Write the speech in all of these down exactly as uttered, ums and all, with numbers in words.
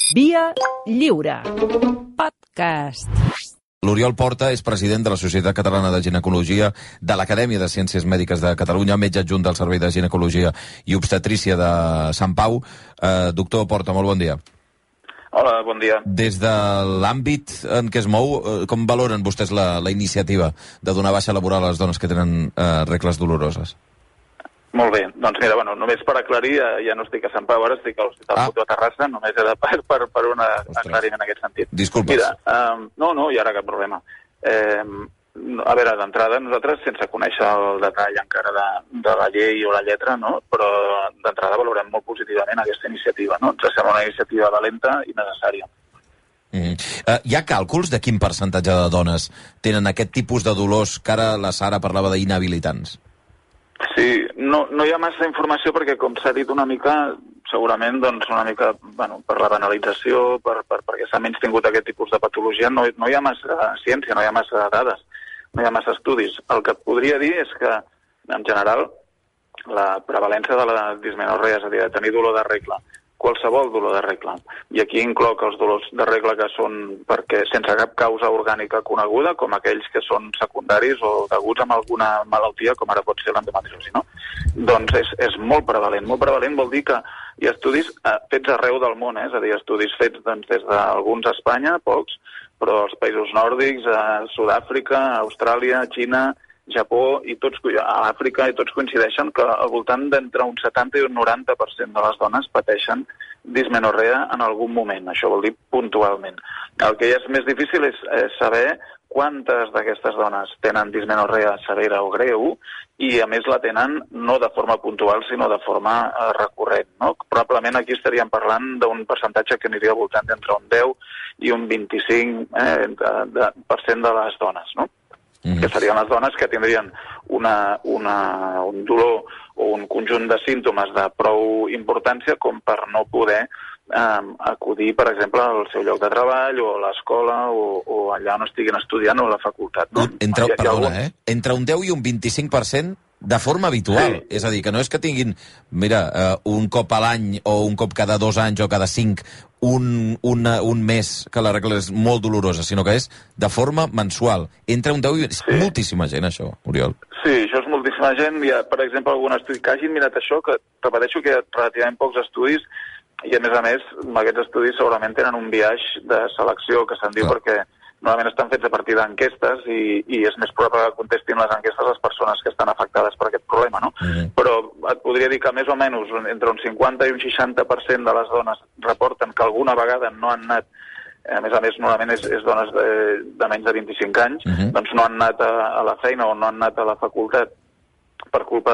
Via Lliure. Podcast. L'Oriol Porta és president de la Societat Catalana de Ginecologia, de l'Acadèmia de Ciències Mèdiques de Catalunya, metge adjunt del Servei de Ginecologia i Obstetrícia de Sant Pau. Eh, doctor Porta, molt bon dia. Hola, bon dia. Des de l'àmbit en què es mou, com valoren vostès la, la iniciativa de donar baixa laboral a les dones que tenen eh, regles doloroses? Molt bé, doncs mira, bueno, només per aclarir, ja no estic a Sant Pau, ara estic a l'Hospital ah. Mutu de Terrassa, només era per, per, per un aclariment en aquest sentit. Disculpes. Mira, um, no, no, hi ha cap problema. Eh, a veure, d'entrada, nosaltres, sense conèixer el detall encara de, de la llei o la lletra, no? Però d'entrada valorem molt positivament aquesta iniciativa, no? Ens sembla una iniciativa valenta i necessària. Mm. Uh, hi ha càlculs de quin percentatge de dones tenen aquest tipus de dolors que ara la Sara parlava d'inhabilitants? Sí, no, no hi ha massa informació perquè, com s'ha dit una mica, segurament, doncs, una mica, bueno, per la banalització, per, per, perquè s'ha menys tingut aquest tipus de patologia, no, no hi ha massa ciència, no hi ha massa dades, no hi ha massa estudis. El que et podria dir és que, en general, la prevalència de la dismenorrea, és a dir, de tenir dolor de regla, qualsevol dolor de regla, i aquí incloc els dolors de regla que són perquè sense cap causa orgànica coneguda, com aquells que són secundaris o deguts amb alguna malaltia, com ara pot ser l'endometriosi, no? Doncs és, és molt prevalent. Molt prevalent vol dir que hi ha estudis eh, fets arreu del món, eh? És a dir, estudis fets doncs, des d'alguns a Espanya, pocs, però als països nòrdics, a Sud-àfrica, a Austràlia, a Xina, Japó i tots, a Àfrica, i tots coincideixen que al voltant d'entre un setanta i un noranta per cent de les dones pateixen dismenorrea en algun moment. Això vol dir puntualment. El que ja és més difícil és, és saber quantes d'aquestes dones tenen dismenorrea severa o greu i, a més, la tenen no de forma puntual, sinó de forma eh, recurrent, no? Probablement aquí estaríem parlant d'un percentatge que aniria al voltant d'entre un deu i un vint-i-cinc eh, de, de, per cent de les dones, no? Mm-hmm. Que serien les dones que tindrien una, una, un dolor o un conjunt de símptomes de prou importància com per no poder eh, acudir, per exemple, al seu lloc de treball o a l'escola o, o allà on estiguin estudiant o a la facultat. No? Entre, hi ha, perdona, hi ha algun... eh? Entre un deu i un vint-i-cinc per cent de forma habitual. Sí. És a dir, que no és que tinguin, mira, uh, un cop a l'any o un cop cada dos anys o cada cinc, un, una, un mes que la regla és molt dolorosa, sinó que és de forma mensual. Entre un deu i... És sí. Moltíssima gent, això, Oriol. Sí, això és moltíssima gent. Hi ha, per exemple, algun estudi que hagin mirat això, que repeteixo que hi ha relativament pocs estudis, i a més a més, aquests estudis segurament tenen un biaix de selecció, que se'n diu Clar. Perquè normalment estan fets a partir d'enquestes i, i és més probable que contestin les enquestes les persones que estan afectades per aquest problema, no? Mm-hmm. Però et podria dir que més o menys entre un cinquanta i un seixanta per cent de les dones reporten que alguna vegada no han anat, a més a més normalment és, és dones de, de menys de vint-i-cinc anys, mm-hmm. doncs no han anat a, a la feina o no han anat a la facultat per culpa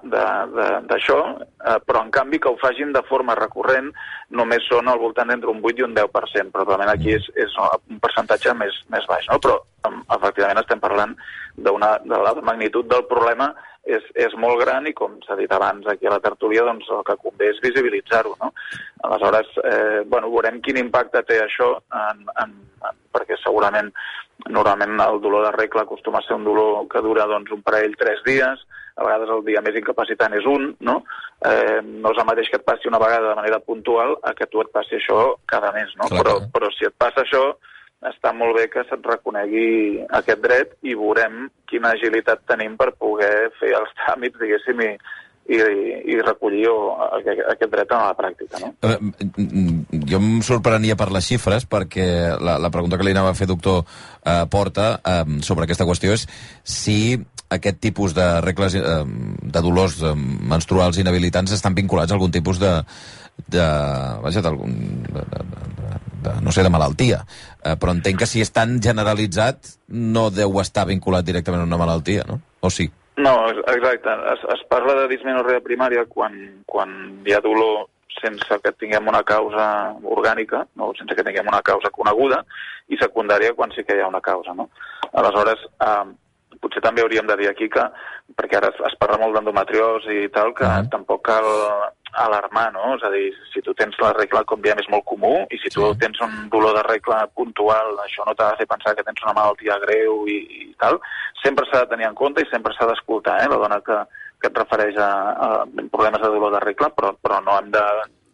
d'això, eh, però en canvi que ho facin de forma recurrent només són al voltant d'entre un vuit i un deu per cent, probablement aquí és, és un percentatge més, més baix, no? Però efectivament estem parlant d'una, de la magnitud del problema és, és molt gran i, com s'ha dit abans aquí a la tertúlia, doncs el que convé és visibilitzar-ho, no? Aleshores, eh, bueno, veurem quin impacte té això, en, en, en, perquè segurament normalment el dolor de regla acostuma a ser un dolor que dura doncs, un parell, tres dies, a vegades el dia més incapacitant és un, no? Eh, no és el mateix que et passi una vegada de manera puntual a que tu et passi això cada mes, no? Clar, però, però si et passa això, està molt bé que se't reconegui aquest dret i veurem quina agilitat tenim per poder fer els tràmits, diguéssim, i, i, i recollir aquest, aquest dret a la pràctica, no? Uh, jo em sorprenia per les xifres, perquè la, la pregunta que li anava a fer, doctor uh, Porta, uh, sobre aquesta qüestió és si aquest tipus de regles, uh, de dolors uh, menstruals inhabilitants estan vinculats a algun tipus de, de, vaja, d'algun, de, de, de, de, no sé, de malaltia. Uh, però entenc que si és tan generalitzat no deu estar vinculat directament a una malaltia, no? O sí? No, exacte. Es, es parla de dismenorrea primària quan, quan hi ha dolor sense que tinguem una causa orgànica, no? Sense que tinguem una causa coneguda, i secundària quan sí que hi ha una causa, no? Aleshores, eh, potser també hauríem de dir aquí que, perquè ara es, es parla molt d'endometriosi i tal, que uh-huh. tampoc cal alarmar, no? És a dir, si tu tens la regla, com diem, és molt comú, i si tu sí. tens un dolor de regla puntual, això no t'ha de fer pensar que tens una malaltia greu i, i tal, sempre s'ha de tenir en compte i sempre s'ha d'escoltar, eh? La dona que, que et refereix a, a problemes de dolor de regla, però, però no hem de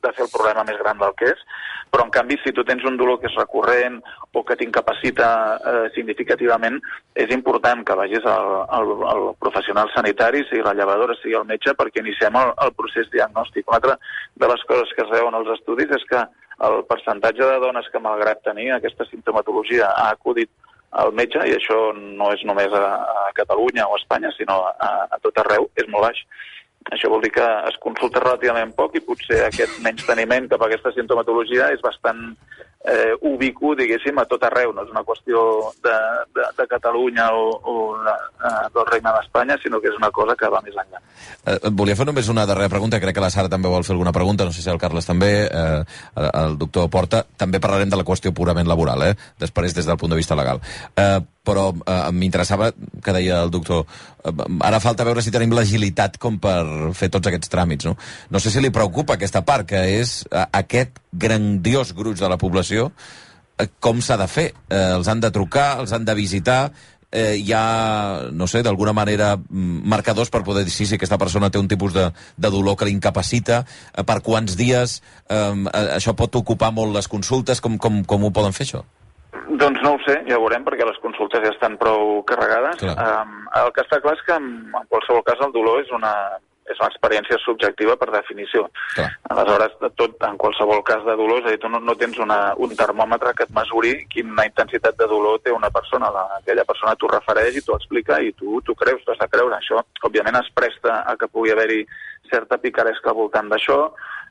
de fer el problema més gran del que és, però en canvi si tu tens un dolor que és recurrent o que t'incapacita eh, significativament, és important que vagis al, al, al professional sanitari, sigui la llevadora, sigui el metge, perquè iniciem el, el procés diagnòstic. Una altra de les coses que es veuen als estudis és que el percentatge de dones que, malgrat tenir aquesta simptomatologia, ha acudit al metge, i això no és només a, a Catalunya o a Espanya, sinó a, a tot arreu, és molt baix. Això vol dir que es consulta relativament poc i potser aquest menysteniment cap a aquesta simptomatologia és bastant eh, ubicu, diguéssim, a tot arreu. No és una qüestió de, de, de Catalunya o, o de, del Regne d'Espanya, sinó que és una cosa que va més enllà. Eh, volia fer només una darrera pregunta, crec que la Sara també vol fer alguna pregunta, no sé si el Carles també, eh, el doctor Porta. També parlarem de la qüestió purament laboral, eh, després des del punt de vista legal. Eh, però eh, m'interessava que deia el doctor, eh, ara falta veure si tenim l'agilitat com per fer tots aquests tràmits, no? No sé si li preocupa aquesta part, que és eh, aquest grandiós gruix de la població, eh, com s'ha de fer? Eh, els han de trucar, els han de visitar, eh, hi ha, no sé, d'alguna manera marcadors per poder dir sí, si aquesta persona té un tipus de, de dolor que l'incapacita, eh, per quants dies, eh, això pot ocupar molt les consultes, com, com, com ho poden fer això? Doncs no ho sé, ja ho veurem, perquè les consultes ja estan prou carregades. Um, el que està clar és que en, en qualsevol cas el dolor és una, és una experiència subjectiva per definició. Clar. Aleshores, tot, en qualsevol cas de dolor, és a dir, tu no, no tens una, un termòmetre que et mesuri quina intensitat de dolor té una persona. La, aquella persona t'ho refereix i t'ho explica i tu t'ho creus, t'has de creure. Això, òbviament, es presta a que pugui haver-hi certa picaresca al voltant d'això.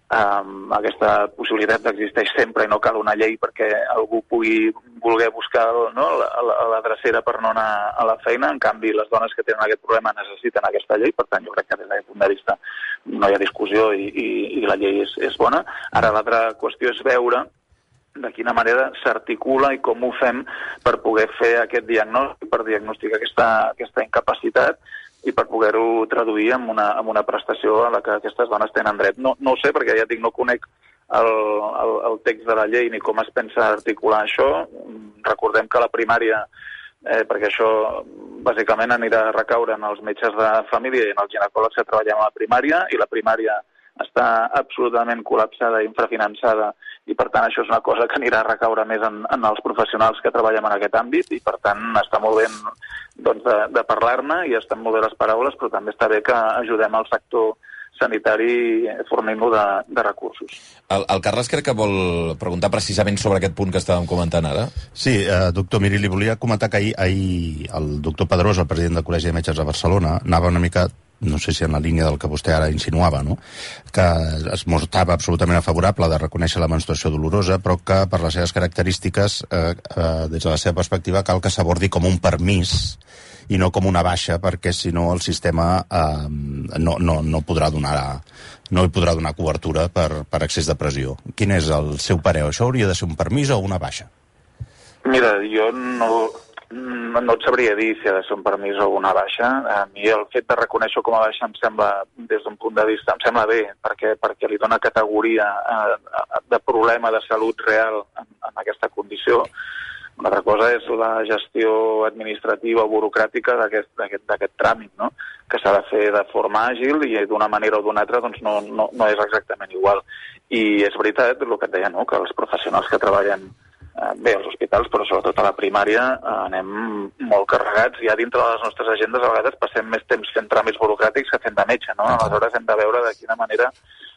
Um, aquesta possibilitat existeix sempre i no cal una llei perquè algú pugui voler buscar, no, la, la, la drecera per no anar a la feina. En canvi, les dones que tenen aquest problema necessiten aquesta llei, per tant jo crec que des d'aquest punt de vista no hi ha discussió i, i, i la llei és, és bona. Ara l'altra qüestió és veure de quina manera s'articula i com ho fem per poder fer aquest diagnòstic, per diagnosticar aquesta, aquesta incapacitat i per poder-ho traduir en una, en una prestació a la que aquestes dones tenen dret. No, no ho sé, perquè ja dic, no conec el, el, el text de la llei ni com es pensa articular això. Recordem que la primària, eh, perquè això bàsicament anirà a recaure en els metges de família i en els ginecòlegs que treballem a la primària, i la primària està absolutament col·lapsada i infrafinançada, i per tant això és una cosa que anirà a recaure més en, en els professionals que treballem en aquest àmbit, i per tant està molt bé doncs, de, de parlar-ne, i estan molt bé les paraules, però també està bé que ajudem al sector sanitari fornint-lo de, de recursos. El, el Carles crec que vol preguntar precisament sobre aquest punt que estàvem comentant ara. Sí, eh, doctor, miri, li volia comentar que ahir, ahir el doctor Pedrós, el president del Col·legi de Metges de Barcelona, anava una mica, no sé si en la línia del que vostè ara insinuava, no? Que es mostrava absolutament favorable de reconèixer la menstruació dolorosa, però que per les seves característiques, eh, eh, des de la seva perspectiva, cal que s'abordi com un permís i no com una baixa, perquè si no el sistema eh, no, no, no podrà donar no hi podrà donar cobertura per, per excés de pressió. Quin és el seu parer? Això hauria de ser un permís o una baixa? Mira, jo no, no et sabria dir si ha de ser un permís o una baixa. A mi el fet de reconèixer com a baixa em sembla, des d'un punt de vista, em sembla bé, perquè, perquè li dona categoria eh, de problema de salut real en, en aquesta condició. Una altra cosa és la gestió administrativa o burocràtica d'aquest tràmit, no? Que s'ha de fer de forma àgil i d'una manera o d'una altra doncs no, no, no és exactament igual. I és veritat el que et deia, no? Que els professionals que treballen eh, bé als hospitals, però sobretot a la primària, eh, anem molt carregats. Ja dintre de les nostres agendes a vegades passem més temps fent tràmits burocràtics que fent de metge, no? Aleshores hem de veure de quina manera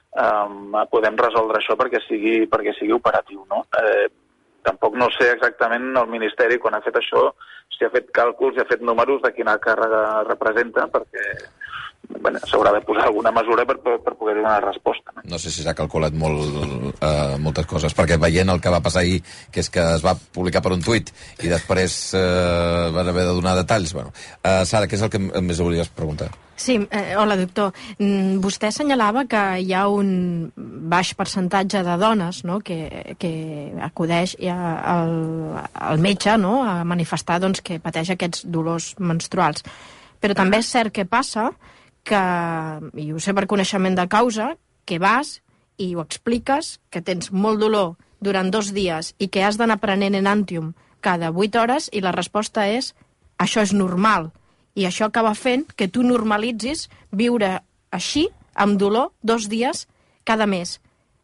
eh, podem resoldre això perquè sigui, perquè sigui operatiu, no? Eh, Tampoc no sé exactament el Ministeri, quan ha fet això, si ha fet càlculs i ha fet números de quina càrrega representa, perquè bueno, s'haurà de posar alguna mesura per, per, per poder donar resposta. No, no sé si s'ha calculat molt, uh, moltes coses, perquè veient el que va passar ahir, que és que es va publicar per un tuit i després uh, van haver de donar detalls. Bueno, uh, Sara, què és el que més volies preguntar? Sí, eh, hola doctor. Mm, vostè assenyalava que hi ha un baix percentatge de dones, no?, que, que acudeix al, al metge, no?, a manifestar doncs, que pateix aquests dolors menstruals. Però també és cert que passa que, i ho sé per coneixement de causa, que vas i ho expliques, que tens molt dolor durant dos dies i que has d'anar prenent Enantium cada vuit hores, i la resposta és això és normal. I això acaba fent que tu normalitzis viure així, amb dolor, dos dies cada mes.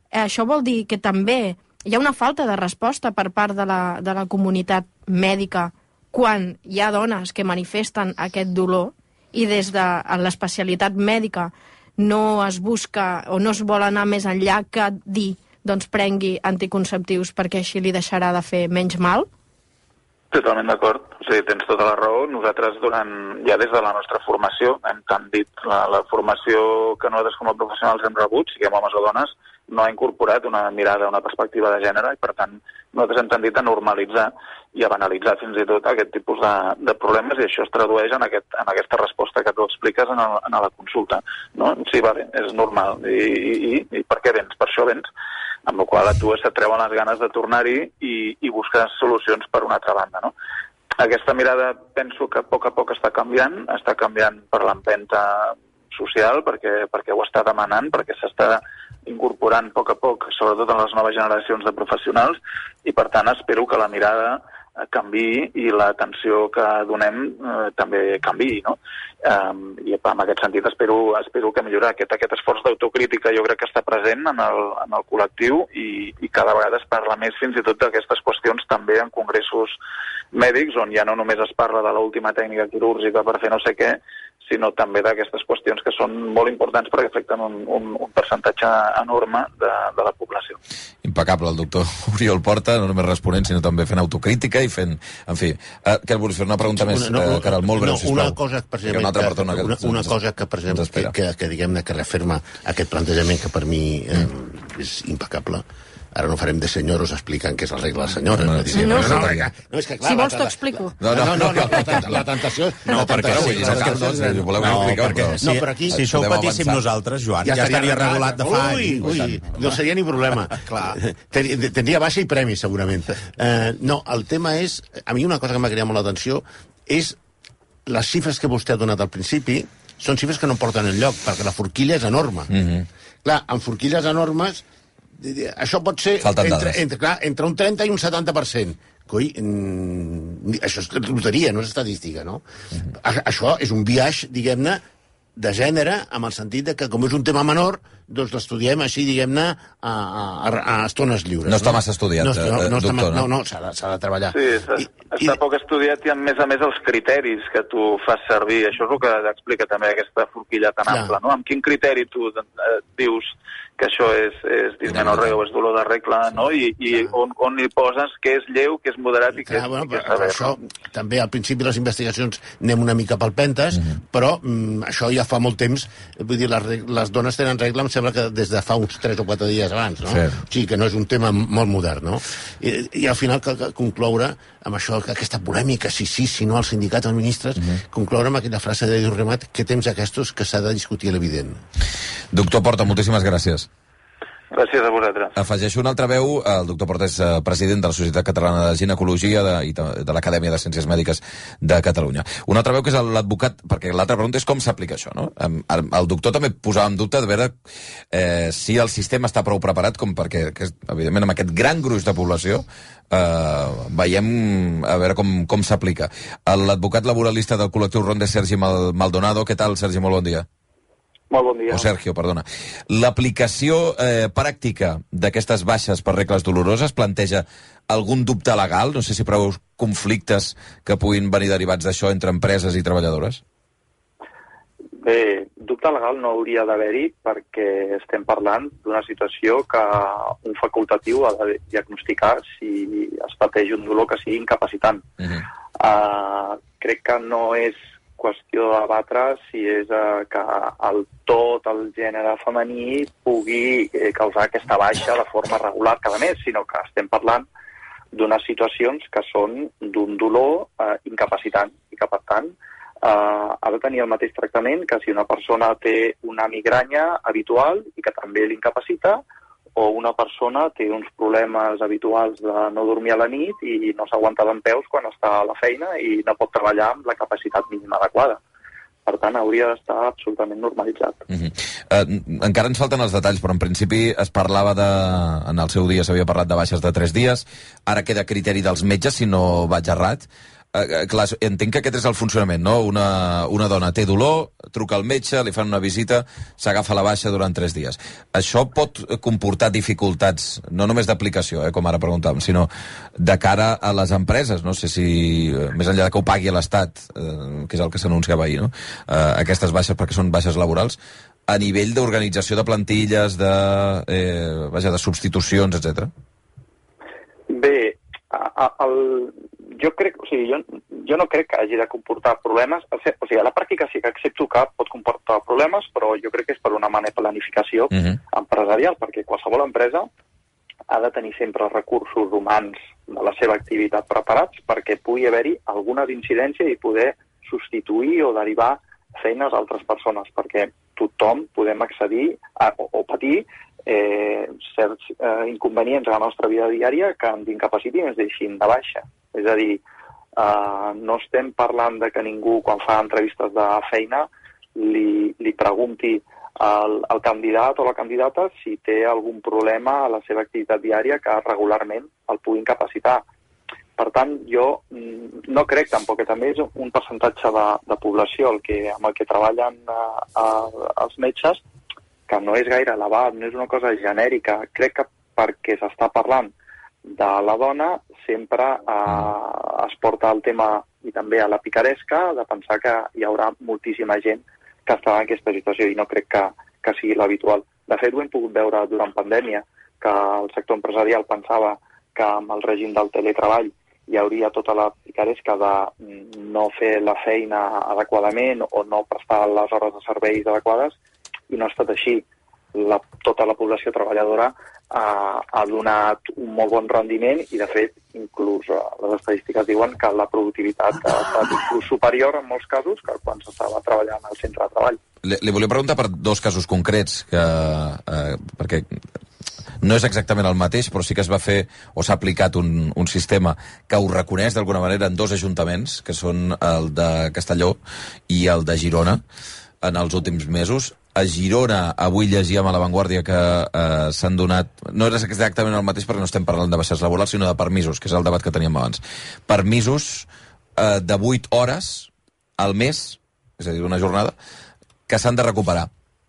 això vol dir que també hi ha una falta de resposta per part de la, de la comunitat mèdica quan hi ha dones que manifesten aquest dolor i des de l'especialitat mèdica no es busca o no es vol anar més enllà que dir doncs prengui anticonceptius perquè així li deixarà de fer menys mal? Totalment d'acord. O sigui, tens tota la raó. Nosaltres, durant, ja des de la nostra formació, hem tant dit, la, la formació que nosaltres com a professionals hem rebut, siguem homes o dones, no ha incorporat una mirada, una perspectiva de gènere, i per tant nosaltres hem tendit a normalitzar i a banalitzar fins i tot aquest tipus de, de problemes, i això es tradueix en, aquest, en aquesta resposta que tu expliques en, el, en la consulta. No? Sí, vale, és normal. I, i, i, i per què vens? Per això vens. Amb la qual a tu se't treuen les ganes de tornar-hi i, i busques solucions per una altra banda. No? Aquesta mirada penso que a poc a poc està canviant, està canviant per l'empenta social, perquè, perquè ho està demanant, perquè s'està incorporant a poc a poc, sobretot en les noves generacions de professionals, i per tant espero que la mirada canviï i l'atenció que donem eh, també canviï, no? Um, I en aquest sentit espero, espero que millorar. Aquest, aquest esforç d'autocrítica jo crec que està present en el, en el col·lectiu i, i cada vegada es parla més fins i tot d'aquestes qüestions també en congressos mèdics, on ja no només es parla de l'última tècnica quirúrgica per fer no sé què, sinó també d'aquestes qüestions que són molt importants perquè afecten un, un, un percentatge enorme de, de la població. Impecable, el doctor Oriol Porta, no només responent, sinó també fent autocrítica i fent... En fi, eh, què vols fer? Una pregunta més, no, no, eh, Caral, molt breu, no, sisplau. Una cosa, per exemple, una, que, persona que, una, una cosa que, per exemple, que, que, que, diguem-ne, que referma aquest plantejament que per mi eh, és impecable. Ara no farem de senyors explicant què és la regla de senyora. No, no, sí, no, no, no, no, no, és que, clar, si vols la, t'ho explico. No, no, no, no, la, la tentació... No, perquè tentació, sí, la és tentació que és no, gran. voleu No, explicar, perquè, però no, però aquí... si això ho podem patíssim avançar. nosaltres, Joan, ja, ja estaria regulat de fa ui, anys. Ui, no seria ni problema. Clar. Tenia, tenia baixa i premi, segurament. Uh, no, el tema és... A mi una cosa que m'ha cridat molt l'atenció és les xifres que vostè ha donat al principi són xifres que no porten enlloc, perquè la forquilla és enorme. Mm -hmm. Clar, amb forquilles enormes això pot ser entre, entre, clar, entre un trenta i un setanta per cent. Coi, mm, això és loteria, no és estadística, no? Mm-hmm. A, això és un biaix, diguem-ne, de gènere, amb el sentit de que, com és un tema menor, doncs l'estudiem així, diguem-ne, a, a, a estones lliures. No està massa estudiat, no, no, no, doctor, no? no? No, no, s'ha de, s'ha de treballar. Sí, està, I, està i... poc estudiat i, a més a més, els criteris que tu fas servir. Això és el que explica també aquesta forquilla tan Clar. ampla, no? Amb quin criteri tu eh, dius que això és, és dismenorrea o és dolor de regla, no? I, i on, on hi poses què és lleu, què és moderat i què és, bueno, què és per sever. Això, també al principi les investigacions anem una mica palpentes, mm-hmm. però mm, això ja fa molt temps, vull dir, les, les dones tenen regla, em sembla que des de fa uns tres o quatre dies abans, no? Sí. O sigui, que no és un tema molt modern, no? I, i al final cal concloure amb això, aquesta polèmica, si sí, si no, al sindicat, als ministres, mm-hmm. concloure amb aquella frase de Diu Remat, que temps aquests que s'ha de discutir l'evident. Doctor Porta, moltíssimes gràcies. Gràcies a vosaltres. Afegeixo una altra veu. El doctor Porta és president de la Societat Catalana de Ginecologia de, i de, de l'Acadèmia de Ciències Mèdiques de Catalunya. Una altra veu que és l'advocat, perquè l'altra pregunta és com s'aplica això, no? El, el doctor també posava en dubte de veure eh, si el sistema està prou preparat com perquè, que, evidentment, amb aquest gran gruix de població eh, veiem a veure com, com s'aplica. L'advocat laboralista del col·lectiu Ronda, Sergi Maldonado. Què tal, Sergi? Molt bon dia. Molt bon dia. O Sergio, perdona. L'aplicació eh, pràctica d'aquestes baixes per regles doloroses planteja algun dubte legal? No sé si preveu conflictes que puguin venir derivats d'això entre empreses i treballadores? Bé, dubte legal no hauria d'haver-hi perquè estem parlant d'una situació que un facultatiu ha de diagnosticar si es pateix un dolor que sigui incapacitant. Uh-huh. uh, crec que no és qüestió de debatre si és eh, que el tot el gènere femení pugui eh, causar aquesta baixa de forma regular cada mes, sinó que estem parlant d'unes situacions que són d'un dolor eh, incapacitant i que, per tant, eh, ha de tenir el mateix tractament que si una persona té una migranya habitual i que també l'incapacita, o una persona té uns problemes habituals de no dormir a la nit i no s'aguanta dempeus quan està a la feina i no pot treballar amb la capacitat mínima adequada. Per tant, hauria d'estar absolutament normalitzat. Uh-huh. Uh, encara ens falten els detalls, però en principi es parlava de... En el seu dia s'havia parlat de baixes de tres dies, ara queda criteri dels metges, si no vaig errat. Eh, clar, entenc que aquest és el funcionament, no? Una, una dona té dolor, truca al metge, li fan una visita, s'agafa la baixa durant tres dies. Això pot comportar dificultats, no només d'aplicació, eh, com ara preguntàvem, sinó de cara a les empreses. No sé si, més enllà de que ho pagui l'Estat, eh, que és el que s'anunciava ahir, no? Eh, aquestes baixes, perquè són baixes laborals, a nivell d'organització de plantilles, de, eh, vaja, de substitucions, etcètera. Bé, el, jo crec, o sigui, jo, jo no crec que hagi de comportar problemes. O sigui, a la pràctica sí que accepto que pot comportar problemes, però jo crec que és per una manera de planificació uh-huh. empresarial, perquè qualsevol empresa ha de tenir sempre els recursos humans de la seva activitat preparats perquè pugui haver-hi alguna incidència i poder substituir o derivar feines a altres persones, perquè tothom podem accedir a, o, o patir eh, certs eh, inconvenients a la nostra vida diària que ens incapacitin i ens deixin de baixa. És a dir, eh, no estem parlant de que ningú, quan fa entrevistes de feina, li, li pregunti al, al candidat o la candidata si té algun problema a la seva activitat diària que regularment el pugui incapacitar. Per tant, jo no crec tampoc que també és un percentatge de, de població el que, amb el que treballen eh, eh, els metges, que no és gaire elevat, no és una cosa genèrica. Crec que perquè s'està parlant de la dona sempre eh, es porta el tema, i també a la picaresca, de pensar que hi haurà moltíssima gent que està en aquesta situació i no crec que, que sigui l'habitual. De fet, ho hem pogut veure durant pandèmia, que el sector empresarial pensava que amb el règim del teletreball hi hauria tota la picaresca de no fer la feina adequadament o no prestar les hores de serveis adequades, i no ha estat així. La, tota la població treballadora ha, ha donat un molt bon rendiment i, de fet, inclús uh, les estadístiques diuen que la productivitat ha estat inclús superior en molts casos que quan s'estava treballant al centre de treball. Li, li volia preguntar per dos casos concrets, que, eh, perquè no és exactament el mateix, però sí que es va fer o s'ha aplicat un, un sistema que ho reconeix d'alguna manera en dos ajuntaments, que són el de Castelló i el de Girona, en els últims mesos. A Girona, avui llegíem a La Vanguardia que eh, s'han donat... No és exactament el mateix perquè no estem parlant de baixes laborals, sinó de permisos, que és el debat que teníem abans. Permisos eh, de vuit hores al mes, és a dir, una jornada, que s'han de recuperar.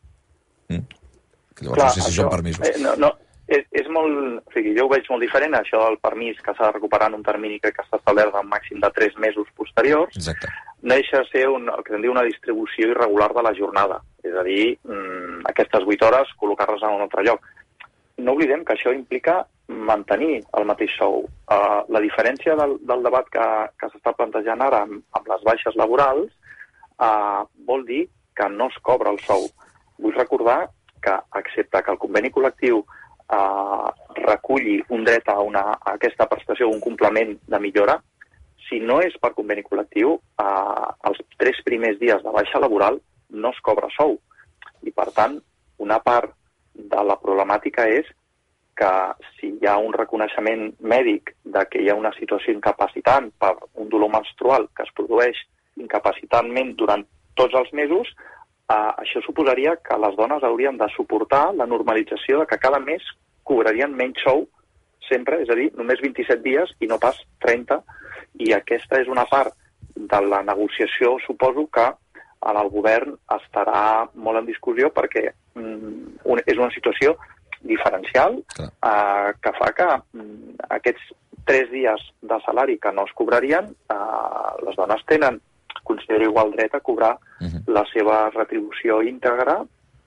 Mm? Que llavors Clar, no sé si això, són permisos. Eh, no, no. És, és molt... O sigui, jo ho veig molt diferent, això del permís que s'ha de recuperar en un termini que està establert en màxim de tres mesos posteriors. Exacte. No deixa de ser un, el que se'n diu una distribució irregular de la jornada. És a dir, mmm, aquestes vuit hores col·locar-les en un altre lloc. No oblidem que això implica mantenir el mateix sou. Uh, la diferència del, del debat que, que s'està plantejant ara amb, amb les baixes laborals uh, vol dir que no es cobra el sou. Vull recordar que, excepte que el conveni col·lectiu Uh, reculli un dret a, una, a aquesta prestació, un complement de millora, si no és per conveni col·lectiu, uh, els tres primers dies de baixa laboral no es cobra sou. I, per tant, una part de la problemàtica és que si hi ha un reconeixement mèdic de que hi ha una situació incapacitant per un dolor menstrual que es produeix incapacitantment durant tots els mesos, Uh, això suposaria que les dones haurien de suportar la normalització de que cada mes cobrarien menys sou sempre, és a dir, només vint-i-set dies i no pas trenta, i aquesta és una part de la negociació, suposo, que en el govern estarà molt en discussió perquè mm, un, és una situació diferencial uh, que fa que mm, aquests tres dies de salari que no es cobrarien, uh, les dones tenen considero igual dret a cobrar uh-huh. la seva retribució íntegra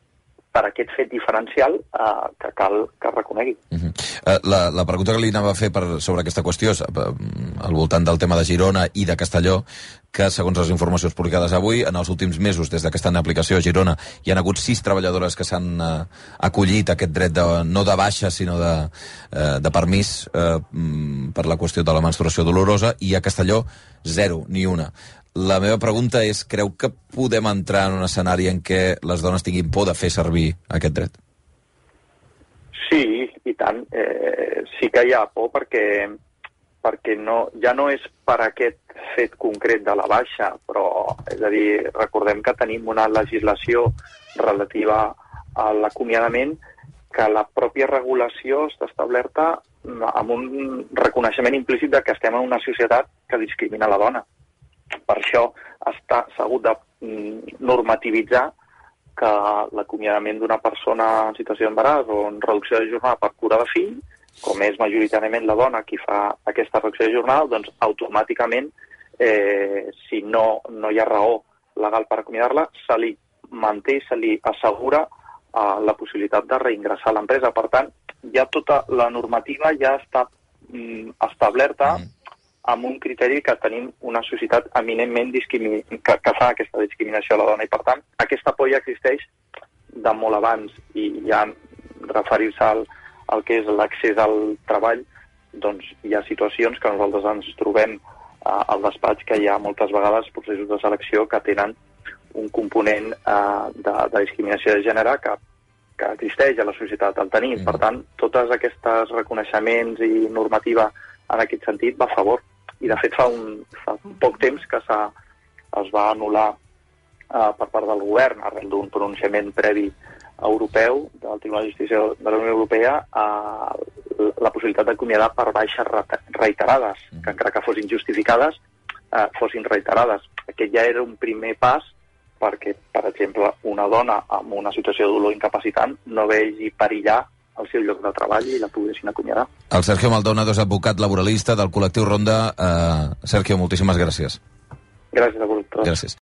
per aquest fet diferencial eh, que cal que reconegui. Uh-huh. Uh, la, la pregunta que li anava a fer per, sobre aquesta qüestió és uh, al voltant del tema de Girona i de Castelló, que segons les informacions publicades avui, en els últims mesos, des que està en aplicació a Girona, hi han hagut sis treballadores que s'han uh, acollit a aquest dret de, no de baixa, sinó de, uh, de permís uh, per la qüestió de la menstruació dolorosa, i a Castelló, zero, ni una. La meva pregunta és, creu que podem entrar en un escenari en què les dones tinguin por de fer servir aquest dret? Sí, i tant. Eh, sí que hi ha por perquè, perquè no, ja no és per aquest fet concret de la baixa, però, és a dir, recordem que tenim una legislació relativa a l'acomiadament que la pròpia regulació està establerta amb un reconeixement implícit de que estem en una societat que discrimina la dona. Per això s'ha hagut de normativitzar que l'acomiadament d'una persona en situació d'embaràs o en reducció de jornada per cura de fill, com és majoritàriament la dona qui fa aquesta reducció de jornada, doncs automàticament, eh, si no, no hi ha raó legal per acomiadar-la, se li manté, se li assegura eh, la possibilitat de reingressar a l'empresa. Per tant, ja tota la normativa ja està mm, establerta mm. amb un criteri que tenim una societat eminentment discrimin... que, que fa aquesta discriminació a la dona, i per tant aquesta por ja existeix de molt abans, i ja referir-se al, al que és l'accés al treball, doncs hi ha situacions que nosaltres ens trobem eh, al despatx, que hi ha moltes vegades processos de selecció que tenen un component eh, de, de discriminació de gènere que, que existeix a la societat al tenir. Mm. Per tant, tots aquests reconeixements i normativa en aquest sentit va a favor. I, de fet, fa, un, fa poc temps que es va anul·lar eh, per part del govern, arrel d'un pronunciament previ europeu del Tribunal de Justícia de la Unió Europea, eh, la possibilitat d'acomiadar per baixes reiterades, que encara que fossin justificades, eh, fossin reiterades. Aquest ja era un primer pas perquè, per exemple, una dona amb una situació de dolor incapacitant no vegi perillar el seu lloc de treball i la poguessin acomiadar. El Sergio Maldonado és advocat laboralista del col·lectiu Ronda. Uh, Sergio, moltíssimes gràcies. Gràcies a vosaltres. Gràcies.